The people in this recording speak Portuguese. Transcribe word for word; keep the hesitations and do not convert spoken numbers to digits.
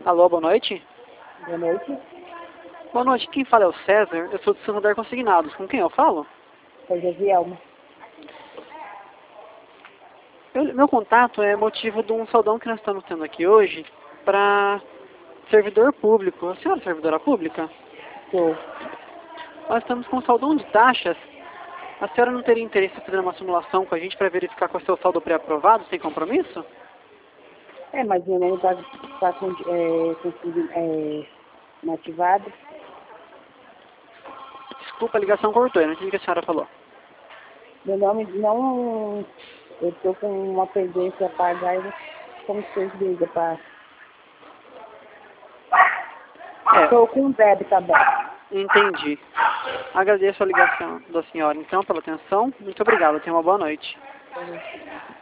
Alô, boa noite. Boa noite. Boa noite, quem fala é o César, eu sou do Santander Consignados. Com quem eu falo? Sou Josielma. Eu, meu contato é motivo de um saldão que nós estamos tendo aqui hoje para servidor público. A senhora é servidora pública? Sou. Nós estamos com um saldão de taxas. A senhora não teria interesse em fazer uma simulação com a gente para verificar qual é o seu saldo pré-aprovado, sem compromisso? É, mas meu nome está tá com, é, com, é, inativado. Desculpa, a ligação cortou, eu não entendi o que a senhora falou. Meu nome não... Eu estou com uma pendência a pagar e como vocês ligam para... É, Estou com um débito aberto. entendi. Agradeço a ligação da senhora, então, pela atenção. Muito obrigado, tenha uma boa noite. Uhum.